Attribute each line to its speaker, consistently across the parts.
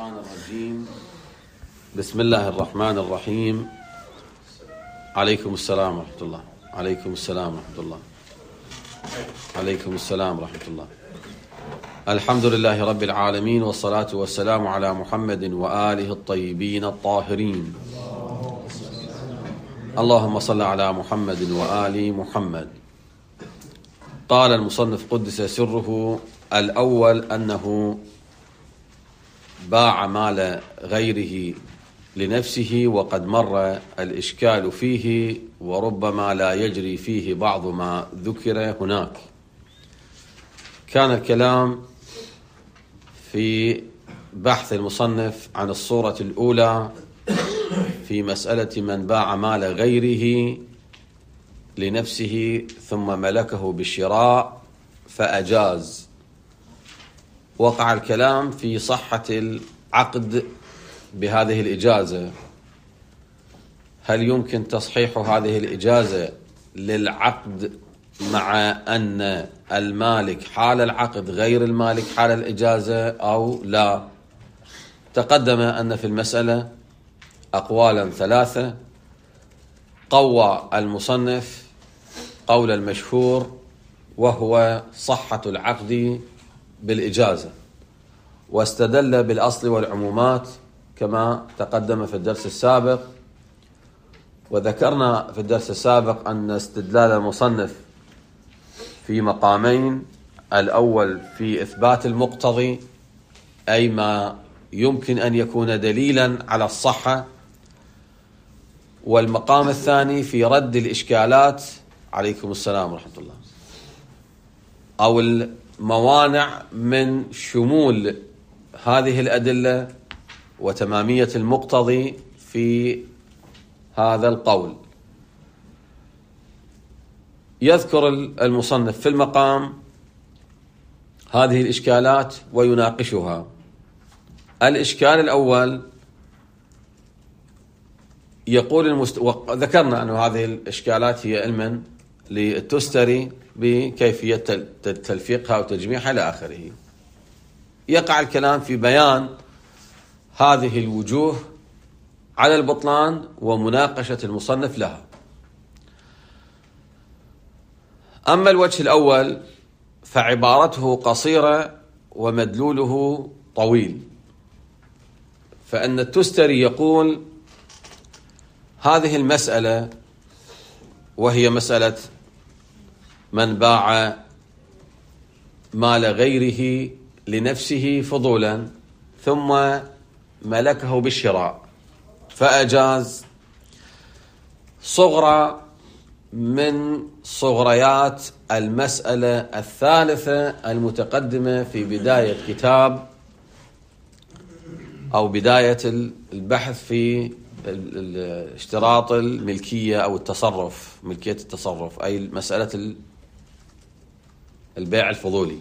Speaker 1: الشيطان الرجيم. بسم الله الرحمن الرحيم. عليكم السلام ورحمة الله. عليكم السلام ورحمة الله. عليكم السلام ورحمة الله. الحمد لله رب العالمين، والصلاة والسلام على محمد وآله الطيبين الطاهرين. اللهم صل على محمد وآل محمد. قال المصنف قدس سره: الأول أنه باع مال غيره لنفسه، وقد مر الإشكال فيه، وربما لا يجري فيه بعض ما ذكر هناك. كان الكلام في بحث المصنف عن الصورة الأولى في مسألة من باع مال غيره لنفسه ثم ملكه بالشراء فأجاز. وقع الكلام في صحة العقد بهذه الإجازة. هل يمكن تصحيح هذه الإجازة للعقد مع أن المالك حال العقد غير المالك حال الإجازة أو لا؟ تقدم أن في المسألة أقوالا ثلاثة. قوى المصنف قول المشهور، وهو صحة العقد بالإجازة، واستدل بالأصل والعمومات كما تقدم في الدرس السابق. وذكرنا في الدرس السابق أن استدلال المصنف في مقامين: الأول في إثبات المقتضي، أي ما يمكن أن يكون دليلا على الصحة، والمقام الثاني في رد الإشكالات، عليكم السلام ورحمة الله، أو الموانع من شمول هذه الأدلة وتمامية المقتضي في هذا القول. يذكر المصنف في المقام هذه الإشكالات ويناقشها. الإشكال الأول يقول وذكرنا أن هذه الإشكالات هي علما للتستري بكيفية تلفيقها وتجميعها إلى آخره. يقع الكلام في بيان هذه الوجوه على البطلان ومناقشة المصنف لها. أما الوجه الأول فعبارته قصيرة ومدلوله طويل. فإن التستري يقول: هذه المسألة، وهي مسألة من باع مال غيره لنفسه فضولا ثم ملكه بالشراء فأجاز، صغرى من صغريات المسألة الثالثة المتقدمة في بداية كتاب أو بداية البحث في اشتراط الملكية أو التصرف، ملكية التصرف، أي مسألة البيع الفضولي.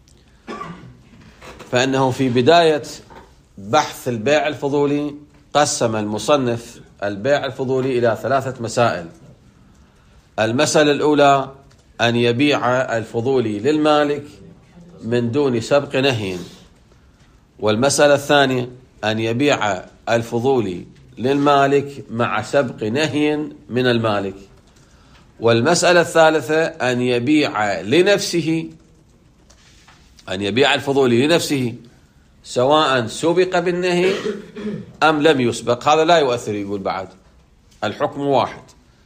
Speaker 1: فإنه في بداية بحث البيع الفضولي قسم المصنف البيع الفضولي إلى ثلاثة مسائل. المسألة الأولى أن يبيع الفضولي للمالك من دون سبق نهي، والمسألة الثانية أن يبيع الفضولي للمالك مع سبق نهي من المالك، والمسألة الثالثة أن يبيع لنفسه، أن يبيع الفضولي لنفسه سواء سبق بالنهي أم لم يسبق. هذا لا يؤثر، يقول بعد الحكم واحد.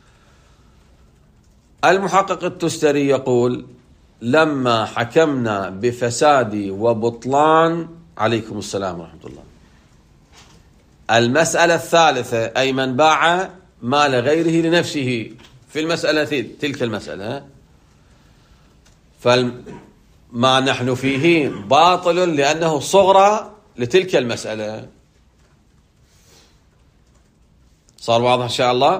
Speaker 1: المحقق التستري يقول: لما حكمنا بفساد وبطلان، عليكم السلام ورحمة الله، المسألة الثالثة أي من باع مال غيره لنفسه في المسألة تلك المسألة، فما نحن فيه باطل لأنه صغرى لتلك المسألة. صار واضح إن شاء الله؟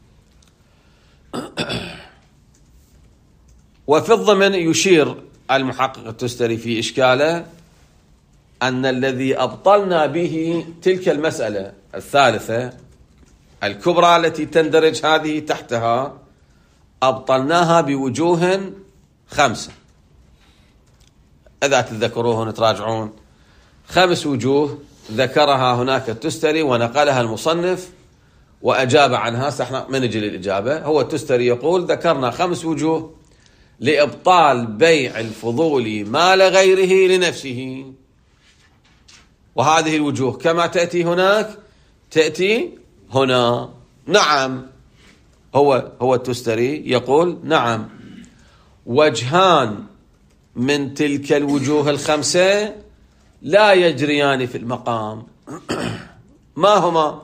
Speaker 1: وفي الضمن يشير المحقق التستري في إشكاله أن الذي أبطلنا به تلك المسألة الثالثة الكبرى التي تندرج هذه تحتها، أبطلناها بوجوه 5. إذا تتذكروه ونتراجعون 5 وجوه ذكرها هناك التستري ونقلها المصنف وأجاب عنها. احنا ما نجي للإجابة. هو التستري يقول: ذكرنا 5 وجوه لإبطال بيع الفضول مال غيره لنفسه، وهذه الوجوه كما تأتي هناك تأتي هنا. نعم، هو التستري يقول: نعم، وجهان من تلك الوجوه 5 لا يجريان في المقام. ما هما؟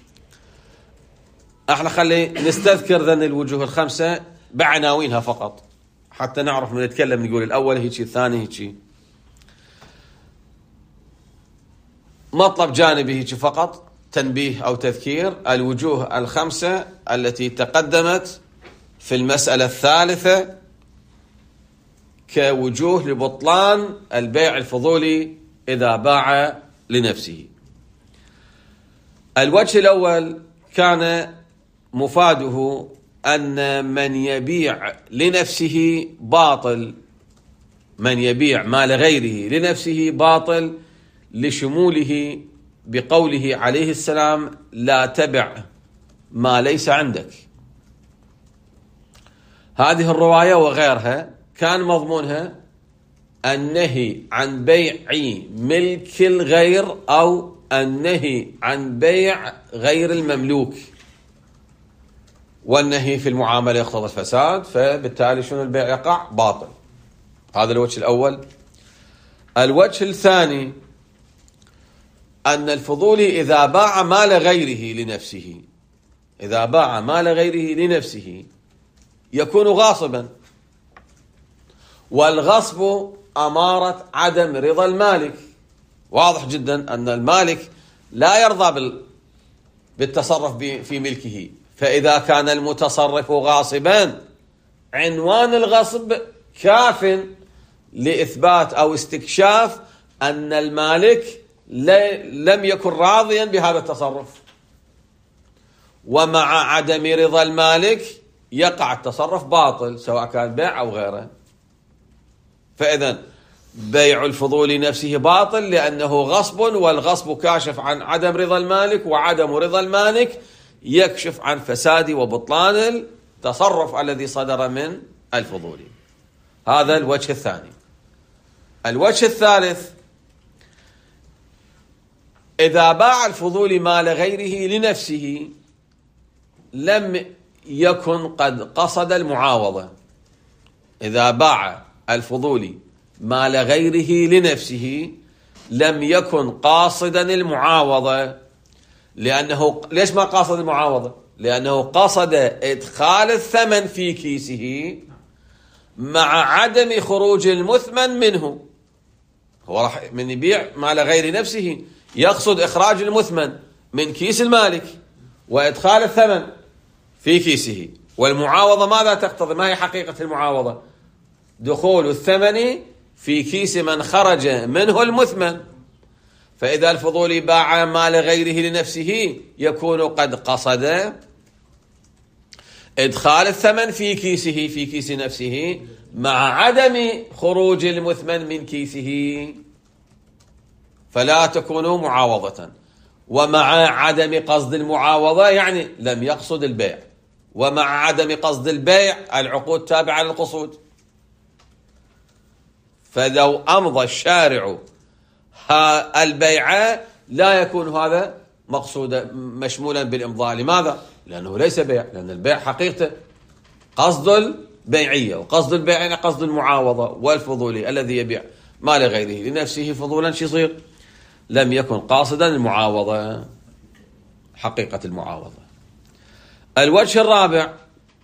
Speaker 1: احنا خلي نستذكر ذن الوجوه 5 بعناوينها فقط حتى نعرف من نتكلم. نقول الأول هيك، الثاني هيك، مطلب جانبي هيك فقط، تنبيه أو تذكير الوجوه 5 التي تقدمت في المسألة الثالثة كوجوه لبطلان البيع الفضولي إذا باع لنفسه. الوجه الأول كان مفاده أن من يبيع لنفسه باطل، من يبيع مال غيره لنفسه باطل، لشموله بقوله عليه السلام: لا تبع ما ليس عندك. هذه الرواية وغيرها كان مضمونها النهي عن بيع ملك الغير أو النهي عن بيع غير المملوك، والنهي في المعاملة يقتضي الفساد، فبالتالي شنو البيع يقع باطل. هذا الوجه الأول. الوجه الثاني أن الفضولي إذا باع مال غيره لنفسه، إذا باع مال غيره لنفسه يكون غاصبا، والغصب أمارة عدم رضا المالك. واضح جدا أن المالك لا يرضى بالتصرف في ملكه، فإذا كان المتصرف غاصبا عنوان الغصب كاف لإثبات أو استكشاف أن المالك لم يكن راضيا بهذا التصرف، ومع عدم رضا المالك يقع التصرف باطل سواء كان بيع أو غيره. فإذا بيع الفضول نفسه باطل لأنه غصب، والغصب كاشف عن عدم رضا المالك، وعدم رضا المالك يكشف عن فساد وبطلان التصرف الذي صدر من الفضولي. هذا الوجه الثاني. الوجه الثالث: إذا باع الفضولي مال غيره لنفسه لم يكن قد قصد المعاوضة. إذا باع الفضولي مال غيره لنفسه لم يكن قاصدا المعاوضة، لأنه ليش ما قاصد المعاوضة؟ لأنه قصد إدخال الثمن في كيسه مع عدم خروج المثمن منه. هو راح من يبيع مال غير نفسه يقصد إخراج المثمن من كيس المالك وإدخال الثمن في كيسه. والمعاوضة ماذا تقتضي؟ ما هي حقيقة المعاوضة؟ دخول الثمن في كيس من خرج منه المثمن. فإذا الفضولي باع مال غيره لنفسه يكون قد قصد إدخال الثمن في كيسه، في كيس نفسه، مع عدم خروج المثمن من كيسه، فلا تكون معاوضة. ومع عدم قصد المعاوضة يعني لم يقصد البيع، ومع عدم قصد البيع العقود تابعة للقصود. فلو أمضى الشارع البيع لا يكون هذا مقصودا مشمولا بالإمضاء. لماذا؟ لأنه ليس بيع، لأن البيع حقيقته قصد البيعية، وقصد البيع يعني قصد المعاوضة. والفضولي الذي يبيع مال غيره لنفسه فضولا شو يصير؟ لم يكن قاصدا المعاوضة، حقيقة المعاوضة. الوجه الرابع: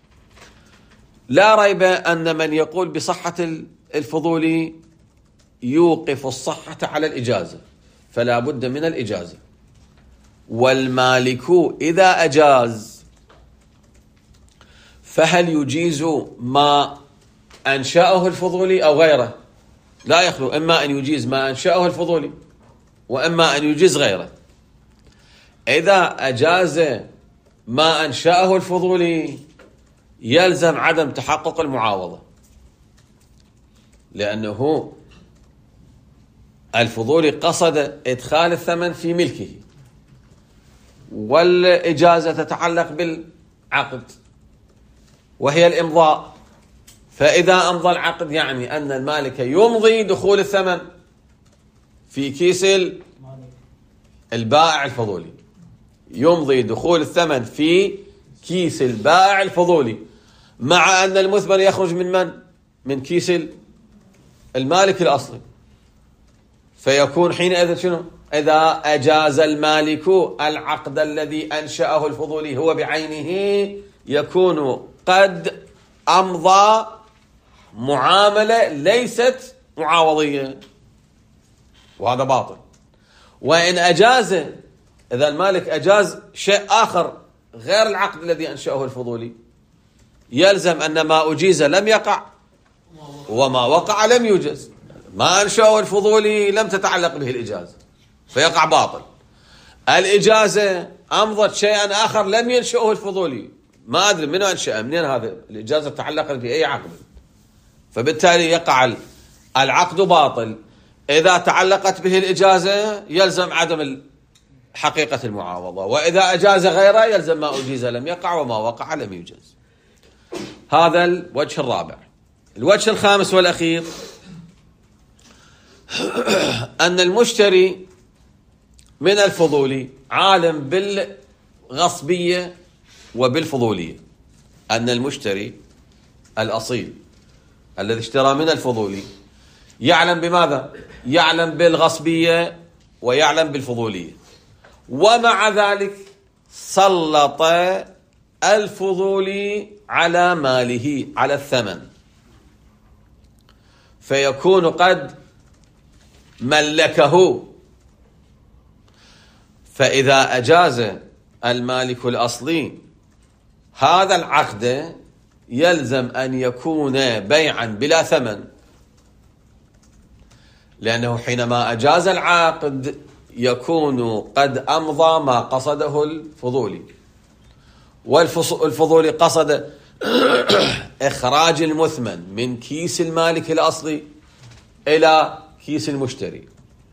Speaker 1: لا ريب أن من يقول بصحة الفضولي يوقف الصحة على الإجازة، فلا بد من الإجازة. والمالك إذا أجاز فهل يجيز ما أنشأه الفضولي أو غيره؟ لا يخلو، إما أن يجيز ما أنشأه الفضولي وإما أن يجيز غيره. إذا أجاز ما أنشأه الفضولي يلزم عدم تحقق المعاوضة، لأنه الفضولي قصد إدخال الثمن في ملكه، والإجازة تتعلق بالعقد وهي الإمضاء. فإذا أمضى العقد يعني أن المالك يمضي دخول الثمن في كيس البائع الفضولي، يمضي دخول الثمن في كيس البائع الفضولي، مع أن المثمن يخرج من من كيس المالك الأصلي. فيكون حينئذ شنو؟ إذا أجاز المالك العقد الذي أنشأه الفضولي هو بعينه، يكون قد أمضى معاملة ليست معاوضية، وهذا باطل. وإن أجاز، إذا المالك أجاز شيء آخر غير العقد الذي أنشأه الفضولي، يلزم أن ما أجيز لم يقع وما وقع لم يوجز. ما أنشأه الفضولي لم تتعلق به الإجازة فيقع باطل. الإجازة أمضت شيئا آخر لم ينشأه الفضولي، ما أدري من أنشأه، منين هذا الإجازة تعلقت بأي عقد، فبالتالي يقع العقد باطل. إذا تعلقت به الإجازة يلزم عدم حقيقة المعاوضة، وإذا أجاز غيره يلزم ما أجيز لم يقع وما وقع لم يوجز. هذا الوجه الرابع. الوجه الخامس والأخير أن المشتري من الفضولي عالم بالغصبية وبالفضولية. أن المشتري الأصيل الذي اشترى من الفضولي يعلم بماذا؟ يعلم بالغصبية ويعلم بالفضولية، ومع ذلك سلط الفضولي على ماله، على الثمن، فيكون قد ملكه. فإذا أجاز المالك الأصلي هذا العقد يلزم أن يكون بيعا بلا ثمن، لأنه حينما أجاز العقد يكون قد أمضى ما قصده الفضولي، والفضولي قصد إخراج المثمن من كيس المالك الأصلي إلى كيس المشتري،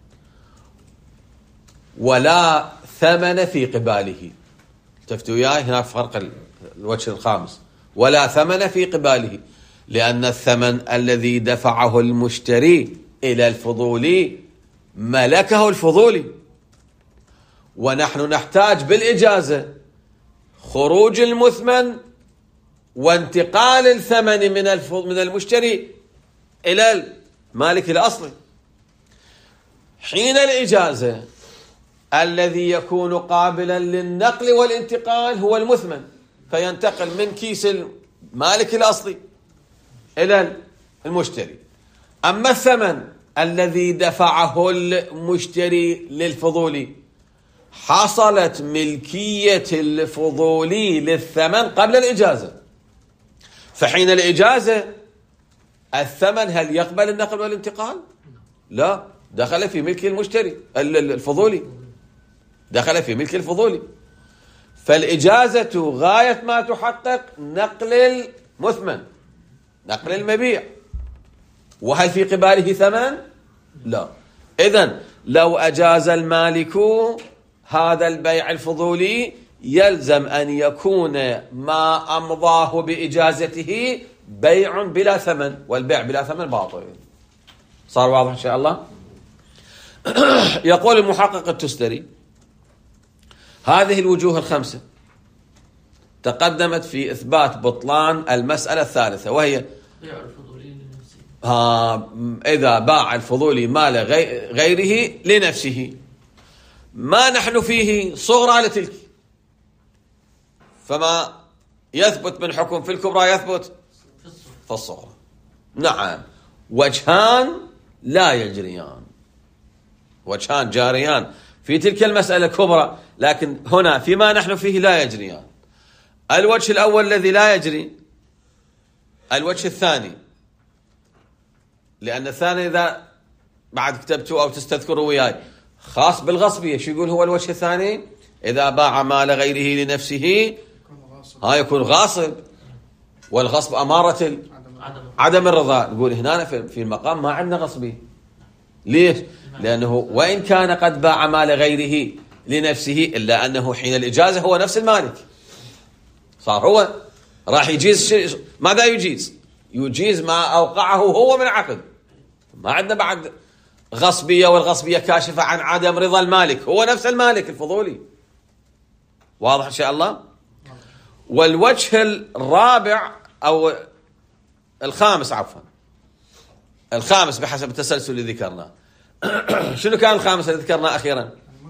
Speaker 1: ولا ثمن في قباله. التفتوا وياي، هنا فرق الوجه الخامس، ولا ثمن في قباله، لأن الثمن الذي دفعه المشتري إلى الفضولي ملكه الفضولي، ونحن نحتاج بالإجازة خروج المثمن وانتقال الثمن من المشتري إلى المالك الأصلي. حين الإجازة الذي يكون قابلا للنقل والانتقال هو المثمن، فينتقل من كيس المالك الأصلي إلى المشتري. أما الثمن الذي دفعه المشتري للفضولي حصلت ملكية الفضولي للثمن قبل الإجازة، فحين الإجازة الثمن هل يقبل النقل والانتقال؟ لا، دخل في ملك المشتري الفضولي، دخل في ملك الفضولي. فالإجازة غاية ما تحقق نقل المثمن، نقل المبيع، وهل في قباله ثمن؟ لا. إذن لو أجاز المالك هذا البيع الفضولي يلزم أن يكون ما أمضاه بإجازته بيع بلا ثمن، والبيع بلا ثمن باطل. صار واضح إن شاء الله؟ يقول المحقق التستري هذه الوجوه الخمسة تقدمت في إثبات بطلان المسألة الثالثة، وهي إذا باع الفضولي مال غيره لنفسه، ما نحن فيه صغرى لتلك، فما يثبت من حكم في الكبرى يثبت في الصغرى. نعم، وجهان لا يجريان، وجهان جاريان في تلك المسألة الكبرى، لكن هنا فيما نحن فيه لا يجريان. الوجه الأول الذي لا يجري، الوجه الثاني، لأن الثاني إذا بعد كتبتوا أو تستذكروا وياي خاص بالغصبية. شو يقول هو الوجه الثاني؟ إذا باع مال غيره لنفسه يكون غاصب، والغصب أمارة عدم الرضا. نقول هنا في المقام ما عندنا غصبي. ليش؟ لأنه وإن كان قد باع مال غيره لنفسه إلا أنه حين الإجازة هو نفس المالك، صار هو راح يجيز. ماذا يجيز؟ يجيز ما أوقعه هو من عقد. ما عندنا بعد غصبية، والغصبية كاشفة عن عدم رضا المالك، هو نفس المالك الفضولي. واضح إن شاء الله؟ والوجه الرابع أو الخامس، عفوا الخامس بحسب التسلسل اللي ذكرناه. شنو كان الخامس اللي ذكرناه أخيرا؟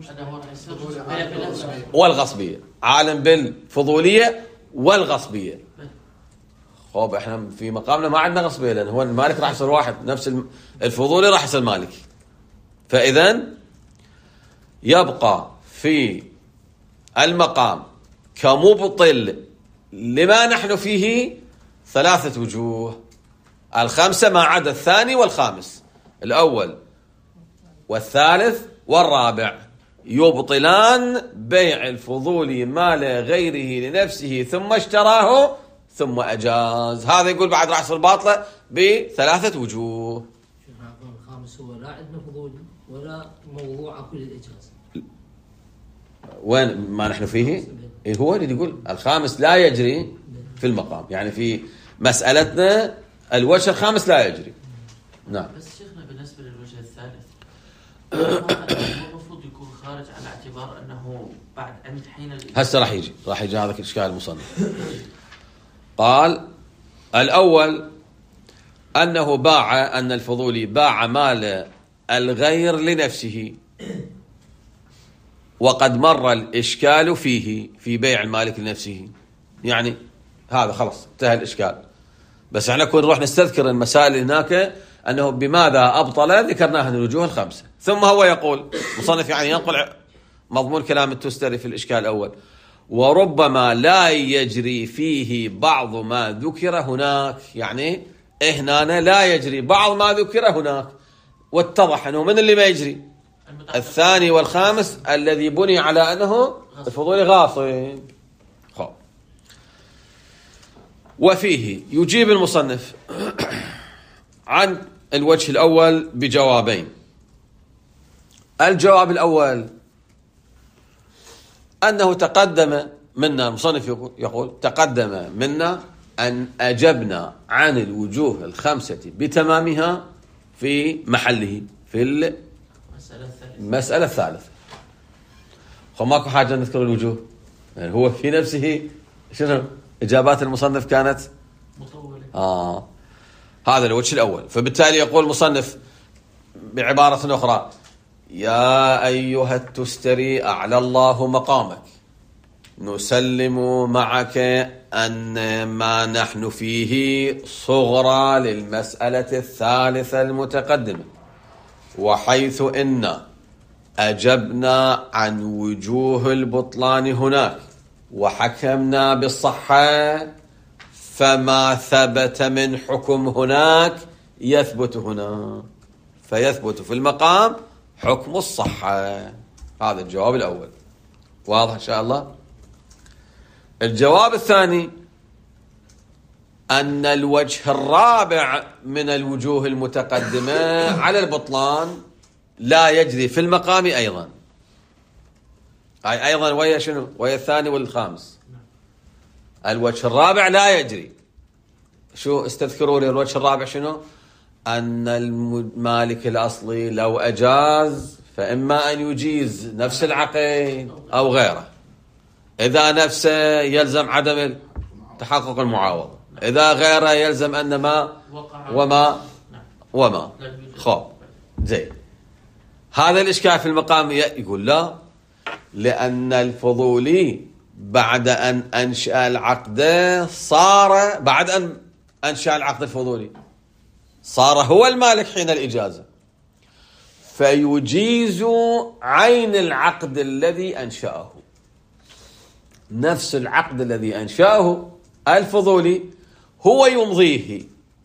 Speaker 1: والغصبية. عالم بالفضولية والغصبية. خوب احنا في مقامنا ما عندنا غصبية، لأن هو المالك راح يصير واحد، نفس الفضولي راح يصير مالك. فإذن يبقى في المقام كمبطل لما نحن فيه 3 وجوه، 5 ما عدا الثاني والخامس. الأول والثالث والرابع يبطلان بيع الفضولي مال غيره لنفسه ثم اشتراه ثم أجاز. هذا يقول بعد راح يصير باطلة ب3 وجوه.
Speaker 2: الخامس هو لا عندنا فضولي ولا موضوع كل الإجازة.
Speaker 1: وين ما نحن فيه؟ هو اللي يقول الخامس لا يجري في المقام، يعني في مسألتنا الوجه الخامس لا يجري. نعم.
Speaker 3: بس شيخنا بالنسبة للوجه الثالث المفروض يكون خارج على اعتبار أنه بعد عند حين
Speaker 1: هسه راح يجي هذا الإشكال المصنف. قال الأول أنه باع، أن الفضولي باع مال الغير لنفسه، وقد مر الإشكال فيه في بيع المالك لنفسه. يعني هذا خلص انتهى الإشكال، بس احنا كنا نروح نستذكر المسائل هناك أنه بماذا أبطل، ذكرناها من الوجوه ال5. ثم هو يقول مصنف، يعني ينقل مضمون كلام التستري في الإشكال الأول: وربما لا يجري فيه بعض ما ذكر هناك. يعني هنا لا يجري بعض ما ذكر هناك، واتضح أنه من اللي ما يجري الثاني والخامس الذي بني على أنه الفضولي غاصب. وفيه يجيب المصنف عن الوجه الأول بجوابين. الجواب الأول أنه تقدم منا، المصنف يقول تقدم منا أن أجبنا عن الوجوه ال5 بتمامها في محله في المسألة الثالثة. ماكو حاجة نذكر الوجوه، يعني هو في نفسه شنو إجابات المصنف كانت مطولة. هذا الوجه الأول. فبالتالي يقول المصنف بعبارة أخرى: يا أيها التستري أعلى الله مقامك، نسلم معك أن ما نحن فيه صغرى للمسألة الثالثة المتقدمة، وحيث إن أجبنا عن وجوه البطلان هناك وحكمنا بالصحة، فما ثبت من حكم هناك يثبت هنا، فيثبت في المقام حكم الصحة. هذا الجواب الأول. واضح إن شاء الله؟ الجواب الثاني أن الوجه الرابع من الوجوه المتقدمة على البطلان لا يجري في المقام أيضا. أيضا ويا شنو؟ ويا الثاني والخامس. الوجه الرابع لا يجري. شو استذكروا لي الوجه الرابع شنو؟ أن المالك الأصلي لو أجاز فإما أن يجيز نفس العقد أو غيره. إذا نفسه يلزم عدم تحقق المعاوضة، إذا غيره يلزم أن ما وما خب زي هذا الإشكال في المقام. يقول لا، لأن الفضولي بعد أن أنشأ العقد صار، بعد أن أنشأ العقد الفضولي صار هو المالك حين الإجازة، فيجيز عين العقد الذي أنشأه، نفس العقد الذي أنشأه الفضولي هو يمضيه،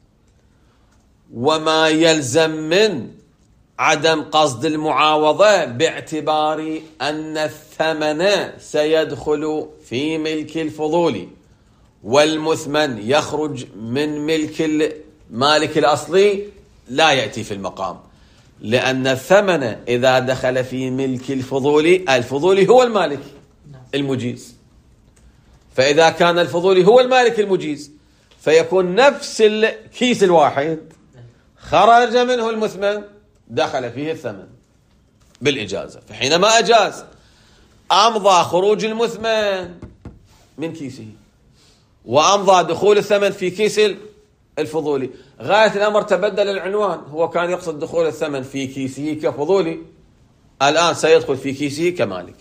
Speaker 1: وما يلزم من عدم قصد المعاوضة باعتبار أن الثمن سيدخل في ملك الفضولي والمثمن يخرج من ملك المالك الأصلي لا يأتي في المقام. لأن الثمن إذا دخل في ملك الفضولي هو المالك المجيز. فإذا كان الفضولي هو المالك المجيز فيكون نفس الكيس الواحد خرج منه المثمن دخل فيه الثمن بالإجازة. فحينما أجاز أمضى خروج المثمن من كيسه وأمضى دخول الثمن في كيس الفضولي. غاية الأمر تبدل العنوان، هو كان يقصد دخول الثمن في كيسه كفضولي، الآن سيدخل في كيسه كمالك،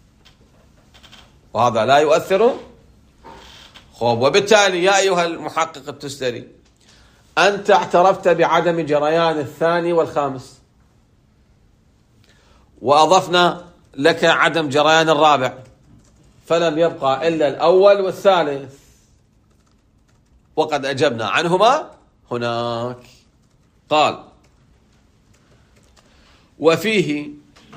Speaker 1: وهذا لا يؤثر. وبالتالي يا أيها المحقق التستري، أنت اعترفت بعدم جريان الثاني والخامس، وأضفنا لك عدم جريان الرابع، فلم يبقى إلا الأول والثالث، وقد أجبنا عنهما هناك. قال: وفيه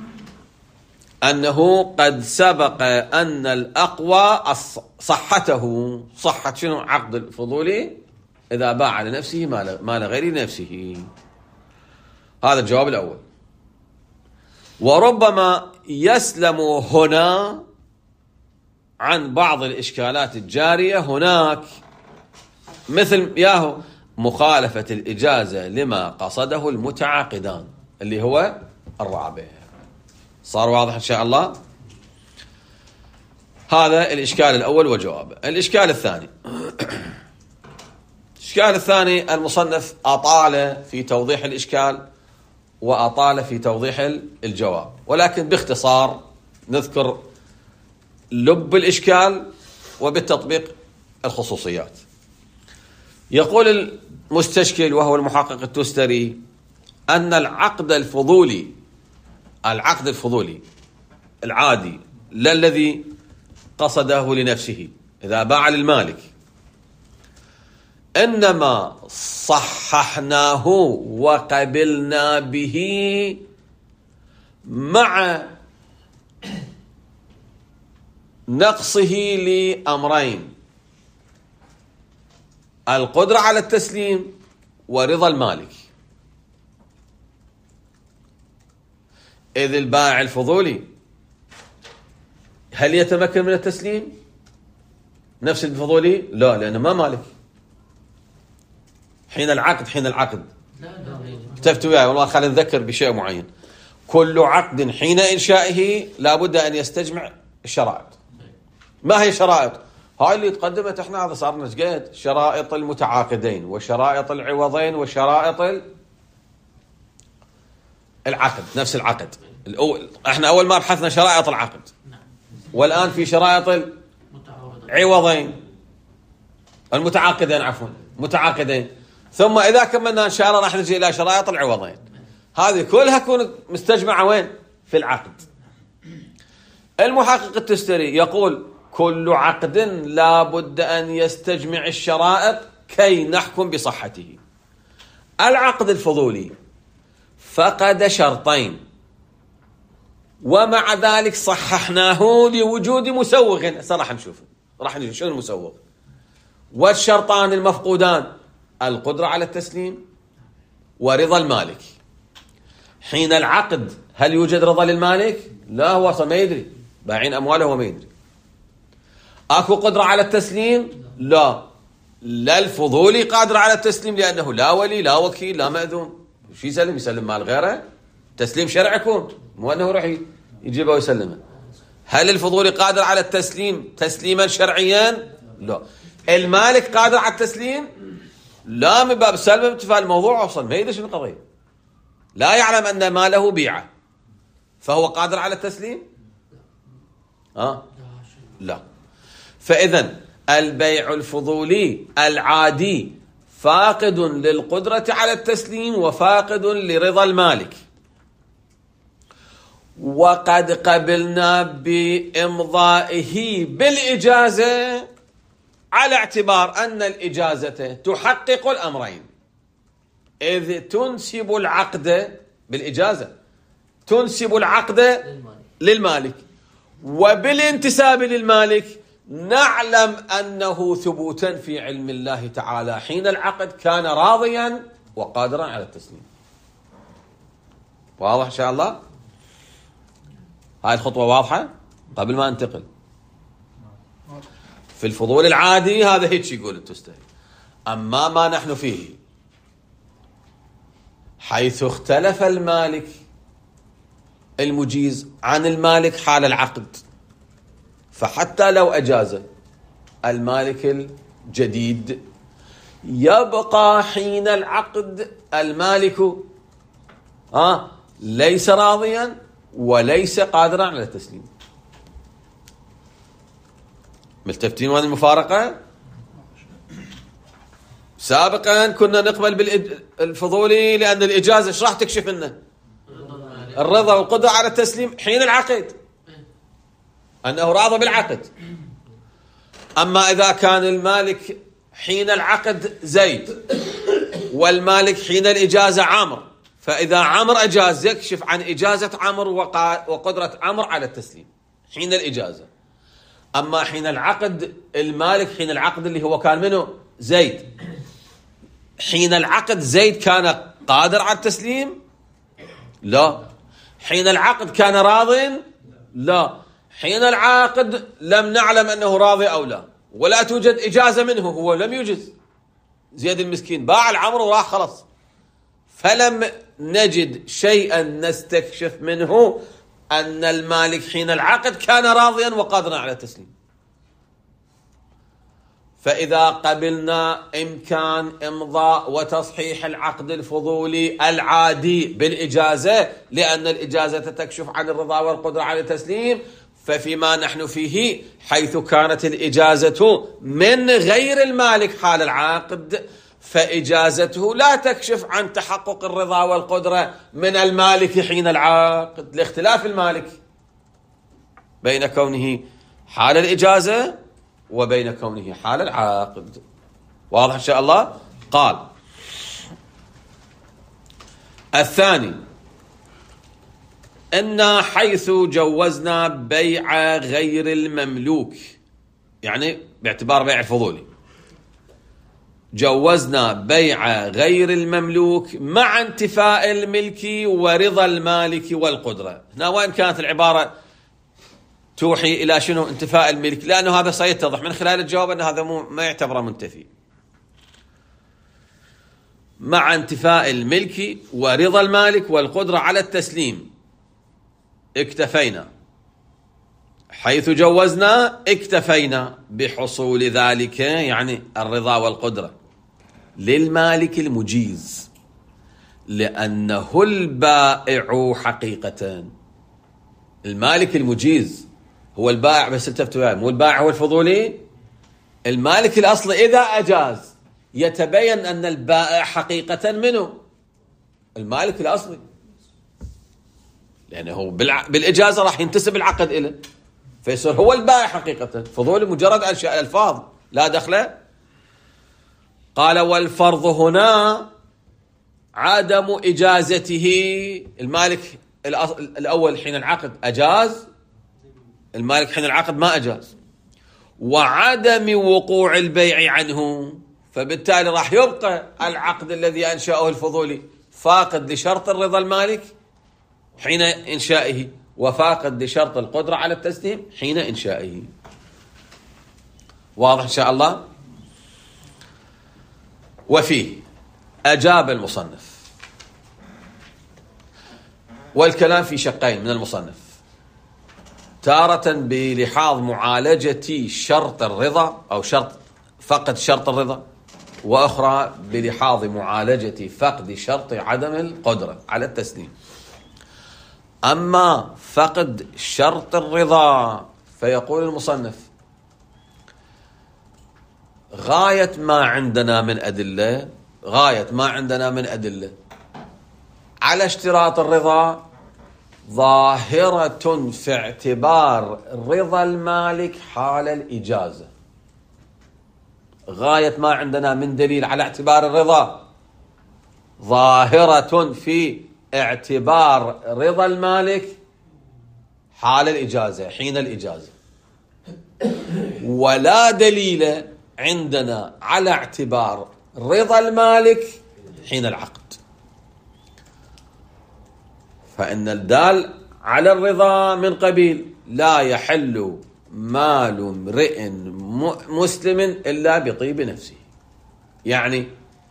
Speaker 1: أنه قد سبق أن الأقوى صحته. صحة شنو؟ عقد الفضولي إذا باع لنفسه مال غير نفسه. هذا الجواب الأول. وربما يسلم هنا عن بعض الإشكالات الجارية هناك، مثل ياهو مخالفة الإجازة لما قصده المتعاقدان، اللي هو الرابع. صار واضح إن شاء الله؟ هذا الإشكال الأول وجوابه. الإشكال الثاني الإشكال الثاني المصنف أطال في توضيح الإشكال وأطال في توضيح الجواب، ولكن باختصار نذكر لب الإشكال وبالتطبيق الخصوصيات. يقول المستشكل وهو المحقق التستري أن العقد الفضولي العادي، لا الذي قصده لنفسه إذا باع للمالك، إنما صححناه وقبلنا به مع نقصه لأمرين: القدرة على التسليم ورضا المالك. إذ البائع الفضولي هل يتمكن من التسليم نفس الفضولي؟ لا، لأنه ما مالك. حين العقد اكتفت وياي والله، خلينا نذكر بشيء معين. كل عقد حين إنشائه لابد أن يستجمع الشرائط. ما هي شرائط؟ هاي اللي تقدمت احنا، هذا صار لنا قد شرائط المتعاقدين وشرائط العوضين وشرائط العقد، نفس العقد. احنا أول ما بحثنا شرائط العقد، والآن في شرائط العوضين متعاقدين، ثم إذا كملنا إن شاء الله راح نجي إلى شرائط العوضين. هذه كلها تكون مستجمعة وين؟ في العقد. المحقق التستري يقول: كل عقد لا بد أن يستجمع الشرائط كي نحكم بصحته. العقد الفضولي فقد شرطين، ومع ذلك صححناه لوجود مسوغ. راح نشوف شنو المسوغ. والشرطان المفقودان: القدرة على التسليم ورضا المالك. حين العقد هل يوجد رضا للمالك؟ لا، هو أصلا ما يدري، باعين أمواله وما يدري. أكو قدرة على التسليم؟ لا الفضولي قادر على التسليم، لأنه لا ولي لا وكيل لا مأذون. شو يسلم مال غيره؟ تسليم شرع يكون، مو أنه يروح يجيبه ويسلمه. هل الفضولي قادر على التسليم تسليما شرعيا؟ لا. المالك قادر على التسليم؟ لا، من باب السلم امتثال الموضوع، أصلا ما يدري شنو القضية، لا يعلم أن ماله بيعه، فهو قادر على التسليم؟ لا. فإذن البيع الفضولي العادي فاقد للقدرة على التسليم وفاقد لرضا المالك. وقد قبلنا بإمضائه بالإجازة على اعتبار أن الإجازة تحقق الأمرين، إذ تنسب العقد بالإجازة، تنسب العقد للمالك، وبالانتساب للمالك نعلم أنه ثبوتا في علم الله تعالى حين العقد كان راضيا وقادرا على التسليم. واضح إن شاء الله؟ هاي الخطوة واضحة قبل ما انتقل في الفضول العادي. هذا هيك يقول التستهي. أما ما نحن فيه، حيث اختلف المالك المجيز عن المالك حال العقد، فحتى لو أجاز المالك الجديد يبقى حين العقد المالك ليس راضيا وليس قادرا على التسليم. ملتفتين وين المفارقة؟ سابقا كنا نقبل بالفضولي لأن الإجازة ايش راح تكشف لنا؟ الرضا والقدرة على التسليم حين العقد، أنه راضى بالعقد. أما إذا كان المالك حين العقد زيد والمالك حين الإجازة عمرو، فإذا عمرو أجاز يكشف عن إجازة عمرو وقدرة عمرو على التسليم حين الإجازة. أما حين العقد المالك حين العقد اللي هو كان منه زيد، حين العقد زيد كان قادر على التسليم؟ لا. حين العقد كان راضٍ؟ لا. حين العقد لم نعلم أنه راضي أو لا، ولا توجد إجازة منه، هو لم يجز. زيد المسكين باع العمر وراح خلص، فلم نجد شيئا نستكشف منه أن المالك حين العقد كان راضيا وقادرا على التسليم. فإذا قبلنا إمكان إمضاء وتصحيح العقد الفضولي العادي بالإجازة، لأن الإجازة تكشف عن الرضا والقدرة على التسليم، ففيما نحن فيه حيث كانت الإجازة من غير المالك حال العقد، فإجازته لا تكشف عن تحقق الرضا والقدرة من المالك حين العقد، لاختلاف المالك بين كونه حال الإجازة وبين كونه حال العقد. واضح إن شاء الله؟ قال الثاني إن حيث جوزنا بيع غير المملوك، يعني باعتبار بيع الفضولي، جوزنا بيع غير المملوك مع انتفاء الملك ورضا المالك والقدرة. هنا وين كانت العبارة توحي إلى شنو؟ انتفاء الملك، لأنه هذا سيتضح من خلال الجواب أن هذا ما يعتبر منتفي. مع انتفاء الملك ورضا المالك والقدرة على التسليم اكتفينا. حيث جوزنا اكتفينا بحصول ذلك، يعني الرضا والقدرة، للمالك المجيز، لأنه البائع حقيقة. المالك المجيز هو البائع، بس التفتوا مو البائع هو الفضولي. المالك الأصلي إذا أجاز يتبين أن البائع حقيقة منه المالك الأصلي، لأنه بالإجازة راح ينتسب العقد إله، فيصير هو البائع حقيقة. فضولي مجرد أنشاء الألفاظ لا دخل. قال والفرض هنا عدم إجازته. المالك الأول حين العقد أجاز، المالك حين العقد ما أجاز، وعدم وقوع البيع عنه، فبالتالي راح يبقى العقد الذي أنشأه الفضولي فاقد لشرط الرضا المالك حين إنشائه، وفاقد لشرط القدرة على التسليم حين إنشائه. واضح إن شاء الله؟ وفيه أجاب المصنف، والكلام في شقين من المصنف، تارة بلحاظ معالجة شرط الرضا أو فقد شرط الرضا، وأخرى بلحاظ معالجة فقد شرط عدم القدرة على التسليم. أما فقد شرط الرضا فيقول المصنف غاية ما عندنا من أدلة على اشتراط الرضا ظاهرة في اعتبار رضا المالك حال الإجازة. غاية ما عندنا من دليل على اعتبار الرضا ظاهرة في اعتبار رضا المالك حال الإجازة حين الإجازة، ولا دليل عندنا على اعتبار رضا المالك حين العقد. فإن الدال على الرضا من قبيل لا يحل مال امرئ مسلم إلا بطيب نفسه، يعني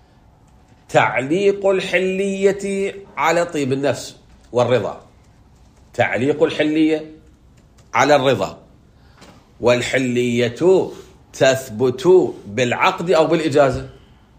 Speaker 1: تعليق الحلية على طيب النفس والرضا، تعليق الحلية على الرضا، والحلية تثبت بالعقد أو بالإجازة؟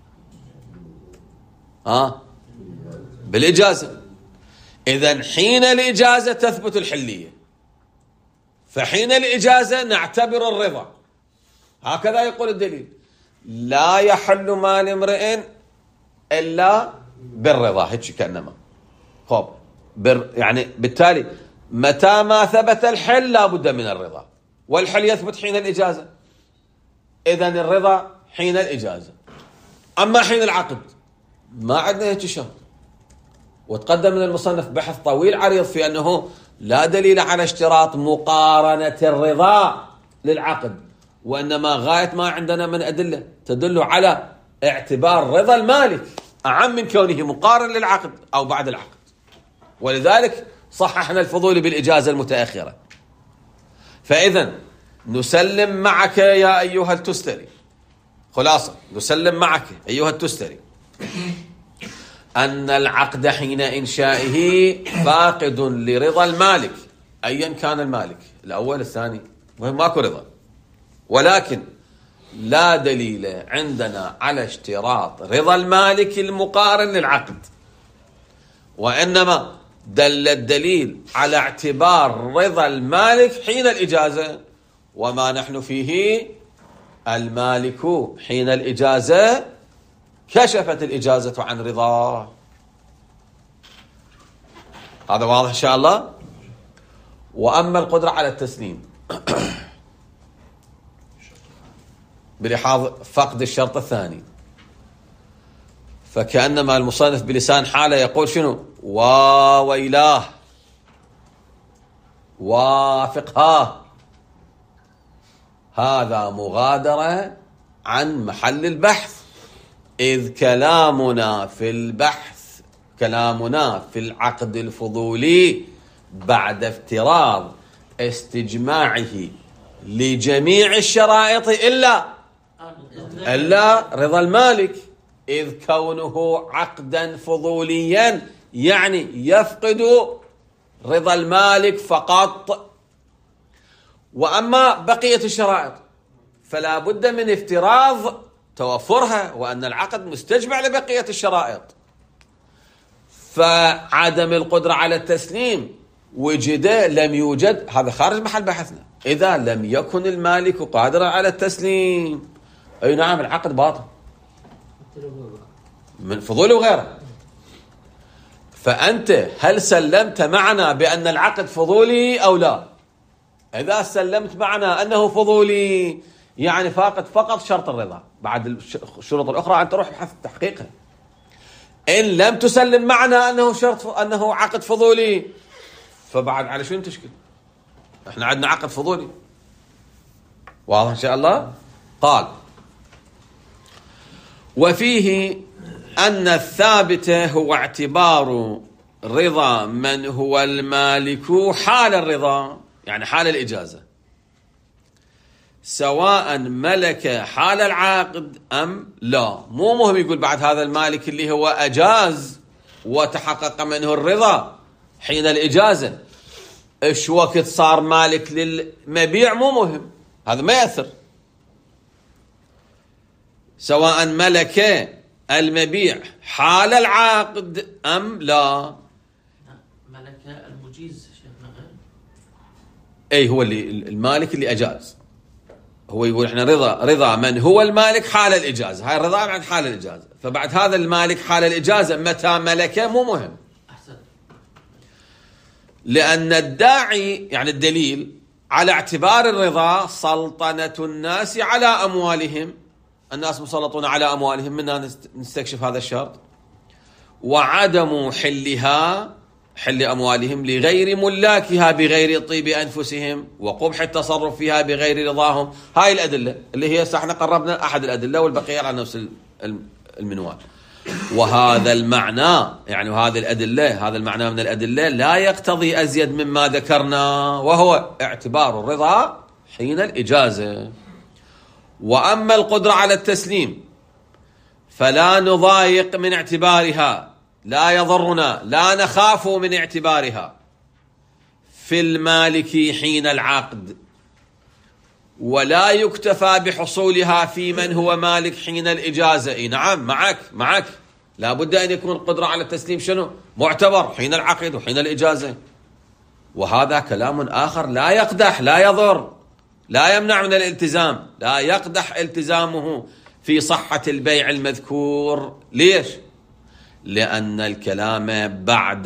Speaker 1: بالإجازة. إذن حين الإجازة تثبت الحلية، فحين الإجازة نعتبر الرضا. هكذا يقول الدليل: لا يحل مال امرئ إلا بالرضا. هيك كأنما خب يعني بالتالي متى ما ثبت الحل لا بد من الرضا، والحل يثبت حين الإجازة. إذن الرضا حين الإجازة. أما حين العقد ما عندنا هيك شرط. وتقدم من المصنف بحث طويل عريض في أنه لا دليل على اشتراط مقارنة الرضا للعقد، وإنما غاية ما عندنا من أدلة تدل على اعتبار رضا المالك أعم من كونه مقارن للعقد أو بعد العقد. ولذلك صححنا الفضول بالإجازة المتأخرة. فإذا نسلم معك يا أيها التستري، خلاصة نسلم معك أيها التستري أن العقد حين إنشائه فاقد لرضا المالك أيا كان المالك، الأول الثاني، ماكو رضا. ولكن لا دليل عندنا على اشتراط رضا المالك المقارن للعقد، وإنما دل الدليل على اعتبار رضا المالك حين الإجازة، وما نحن فيه المالك حين الإجازة كشفت الإجازة عن رضاه. هذا واضح إن شاء الله. وأما القدرة على التسليم بلحاظ فقد الشرط الثاني، فكأنما المصنف بلسان حاله يقول شنو؟ وويلاه وافقها. هذا مغادرة عن محل البحث، إذ كلامنا في البحث، كلامنا في العقد الفضولي بعد افتراض استجماعه لجميع الشرائط إلا رضا المالك، إذ كونه عقدا فضوليا يعني يفقد رضا المالك فقط. وأما بقية الشرائط فلا بد من افتراض توفرها، وأن العقد مستجمع لبقية الشرائط. فعدم القدرة على التسليم وجد لم يوجد، هذا خارج محل بحثنا. إذا لم يكن المالك قادرا على التسليم، أي نعم العقد باطل من فضول وغيره. فأنت هل سلمت معنا بأن العقد فضولي أو لا؟ إذا سلمت معنا أنه فضولي يعني فاقد فقط شرط الرضا، بعد الشروط الأخرى أن تروح بحث تحقيقها. إن لم تسلم معنا أنه عقد فضولي، فبعد على شو تشكل؟ احنا عندنا عقد فضولي. واضح إن شاء الله. قال: وفيه أن الثابت هو اعتبار رضا من هو المالك حال الرضا، يعني حال الإجازة، سواء ملك حال العقد أم لا. مو مهم يقول بعد هذا المالك اللي هو أجاز وتحقق منه الرضا حين الإجازة إيش وقت صار مالك للمبيع، مو مهم، هذا ما يأثر. سواء ملك المبيع حال العقد أم لا.
Speaker 3: ملك المجيز شيخنا غير.
Speaker 1: أي هو اللي المالك اللي أجاز. هو يقول احنا رضا من هو المالك حال الإجازة، هاي الرضا عن حال الإجازة. فبعد هذا المالك حال الإجازة متى ملكه مو مهم.
Speaker 3: أحسن.
Speaker 1: لأن الداعي يعني الدليل على اعتبار الرضا سلطنة الناس على أموالهم، الناس مسلطون على أموالهم، منا نستكشف هذا الشرط. وعدم حل أموالهم لغير ملاكها بغير طيب أنفسهم، وقبح التصرف فيها بغير رضاهم. هاي الأدلة اللي هي احنا قربنا أحد الأدلة والبقية على نفس المنوال. وهذا المعنى يعني هذه الأدلة، هذا المعنى من الأدلة لا يقتضي أزيد مما ذكرنا، وهو اعتبار الرضا حين الإجازة. وأما القدرة على التسليم فلا نضايق من اعتبارها، لا يضرنا، لا نخاف من اعتبارها في المالك حين العقد، ولا يكتفى بحصولها في من هو مالك حين الإجازة. نعم معك لا بد أن يكون القدرة على التسليم شنو؟ معتبر حين العقد وحين الإجازة. وهذا كلام آخر لا يقدح، لا يضر، لا يمنع من الالتزام، لا يقدح التزامه في صحة البيع المذكور. ليش؟ لأن الكلام بعد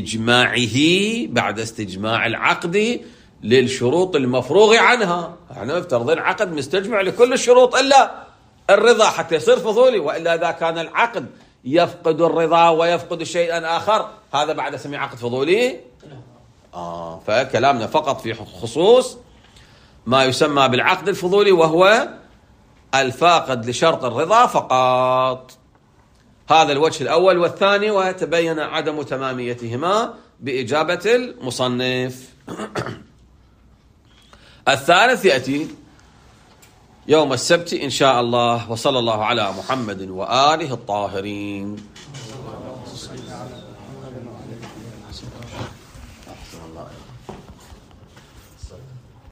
Speaker 1: استجماع العقد للشروط المفروغ عنها. احنا مفترضين عقد مستجمع لكل الشروط إلا الرضا حتى يصير فضولي، وإلا إذا كان العقد يفقد الرضا ويفقد شيئا آخر هذا بعد سمي عقد فضولي. فكلامنا فقط في خصوص ما يسمى بالعقد الفضولي، وهو الفاقد لشرط الرضا فقط. هذا الوجه الأول. والثاني وتبين عدم تماميتهما بإجابة المصنف. الثالث يأتي يوم السبت إن شاء الله. وصلى الله على محمد وآله الطاهرين.